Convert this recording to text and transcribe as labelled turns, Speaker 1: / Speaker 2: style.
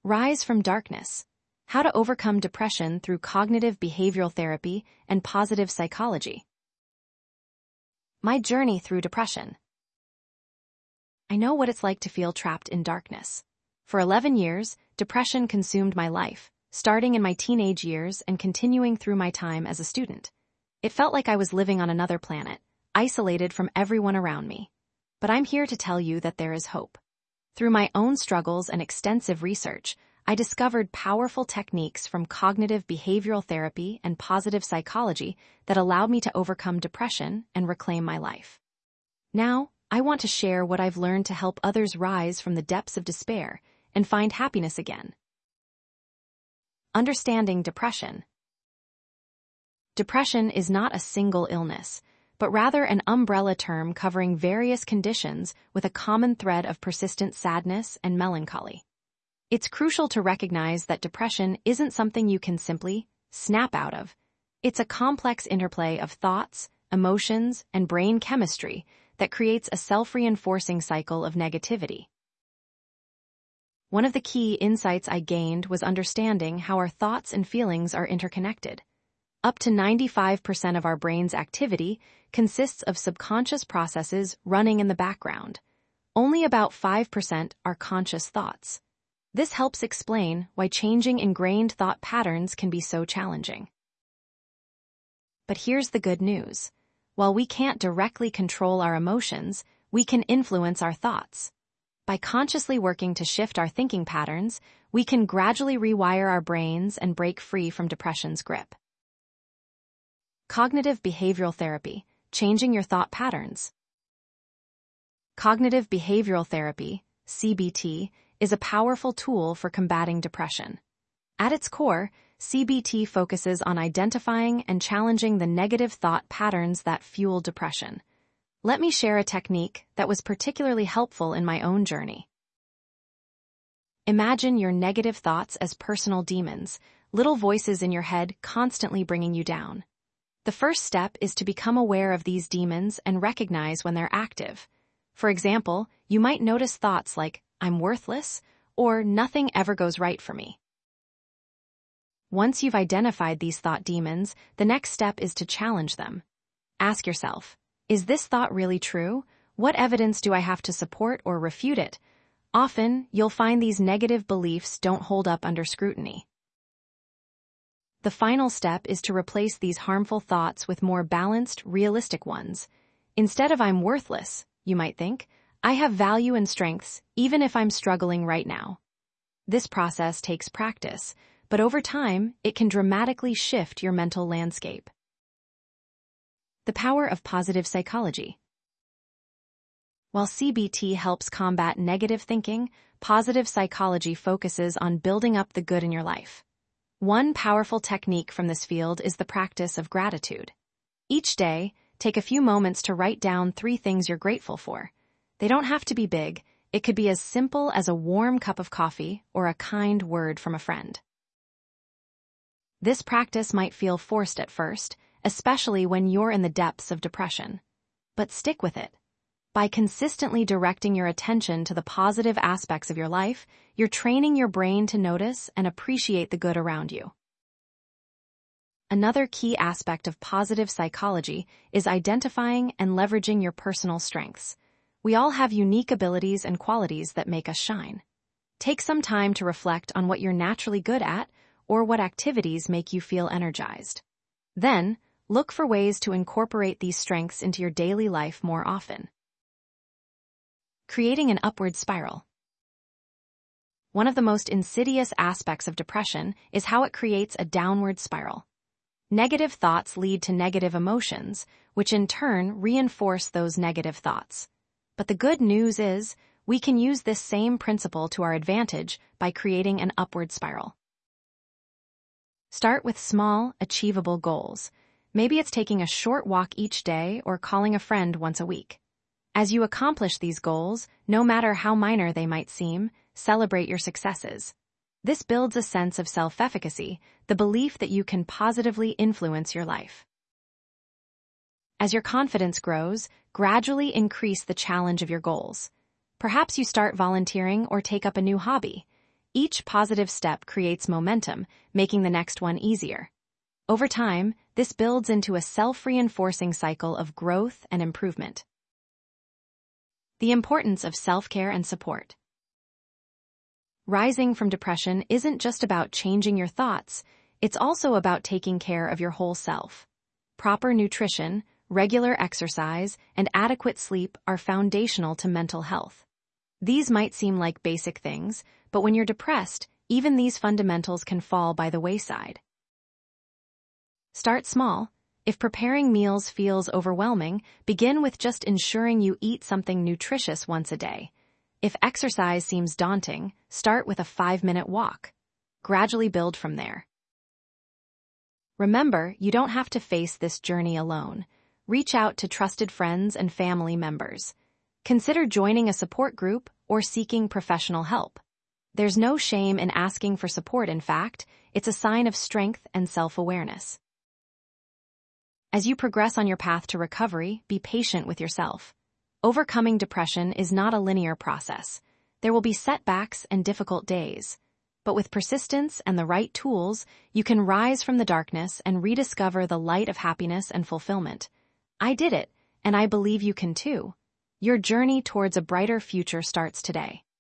Speaker 1: Rise from Darkness: How to Overcome Depression Through Cognitive Behavioral Therapy and Positive Psychology. My journey through depression. I know what it's like to feel trapped in darkness. For 11 years, depression consumed my life, starting in my teenage years and continuing through my time as a student. It felt like I was living on another planet, isolated from everyone around me. But I'm here to tell you that there is hope. Through my own struggles and extensive research, I discovered powerful techniques from cognitive behavioral therapy and positive psychology that allowed me to overcome depression and reclaim my life. Now, I want to share what I've learned to help others rise from the depths of despair and find happiness again. Understanding depression. Depression is not a single illness, but rather an umbrella term covering various conditions with a common thread of persistent sadness and melancholy. It's crucial to recognize that depression isn't something you can simply snap out of. It's a complex interplay of thoughts, emotions, and brain chemistry that creates a self-reinforcing cycle of negativity. One of the key insights I gained was understanding how our thoughts and feelings are interconnected. Up to 95% of our brain's activity consists of subconscious processes running in the background. Only about 5% are conscious thoughts. This helps explain why changing ingrained thought patterns can be so challenging. But here's the good news. While we can't directly control our emotions, we can influence our thoughts. By consciously working to shift our thinking patterns, we can gradually rewire our brains and break free from depression's grip. Cognitive behavioral therapy: Changing your thought patterns. Cognitive behavioral therapy, CBT, is a powerful tool for combating depression. At its core, CBT focuses on identifying and challenging the negative thought patterns that fuel depression. Let me share a technique that was particularly helpful in my own journey. Imagine your negative thoughts as personal demons, little voices in your head constantly bringing you down. The first step is to become aware of these demons and recognize when they're active. For example, you might notice thoughts like, "I'm worthless," or "nothing ever goes right for me." Once you've identified these thought demons, the next step is to challenge them. Ask yourself, is this thought really true? What evidence do I have to support or refute it? Often, you'll find these negative beliefs don't hold up under scrutiny. The final step is to replace these harmful thoughts with more balanced, realistic ones. Instead of "I'm worthless," you might think, "I have value and strengths, even if I'm struggling right now." This process takes practice, but over time, it can dramatically shift your mental landscape. The power of positive psychology. While CBT helps combat negative thinking, positive psychology focuses on building up the good in your life. One powerful technique from this field is the practice of gratitude. Each day, take a few moments to write down 3 things you're grateful for. They don't have to be big. It could be as simple as a warm cup of coffee or a kind word from a friend. This practice might feel forced at first, especially when you're in the depths of depression. But stick with it. By consistently directing your attention to the positive aspects of your life, you're training your brain to notice and appreciate the good around you. Another key aspect of positive psychology is identifying and leveraging your personal strengths. We all have unique abilities and qualities that make us shine. Take some time to reflect on what you're naturally good at or what activities make you feel energized. Then, look for ways to incorporate these strengths into your daily life more often. Creating an upward spiral. One of the most insidious aspects of depression is how it creates a downward spiral. Negative thoughts lead to negative emotions, which in turn reinforce those negative thoughts. But the good news is, we can use this same principle to our advantage by creating an upward spiral. Start with small, achievable goals. Maybe it's taking a short walk each day or calling a friend once a week. As you accomplish these goals, no matter how minor they might seem, celebrate your successes. This builds a sense of self-efficacy, the belief that you can positively influence your life. As your confidence grows, gradually increase the challenge of your goals. Perhaps you start volunteering or take up a new hobby. Each positive step creates momentum, making the next one easier. Over time, this builds into a self-reinforcing cycle of growth and improvement. The importance of self-care and support. Rising from depression isn't just about changing your thoughts, it's also about taking care of your whole self. Proper nutrition, regular exercise, and adequate sleep are foundational to mental health. These might seem like basic things, but when you're depressed, even these fundamentals can fall by the wayside. Start small. If preparing meals feels overwhelming, begin with just ensuring you eat something nutritious once a day. If exercise seems daunting, start with a 5-minute walk. Gradually build from there. Remember, you don't have to face this journey alone. Reach out to trusted friends and family members. Consider joining a support group or seeking professional help. There's no shame in asking for support, in fact, it's a sign of strength and self-awareness. As you progress on your path to recovery, be patient with yourself. Overcoming depression is not a linear process. There will be setbacks and difficult days. But with persistence and the right tools, you can rise from the darkness and rediscover the light of happiness and fulfillment. I did it, and I believe you can too. Your journey towards a brighter future starts today.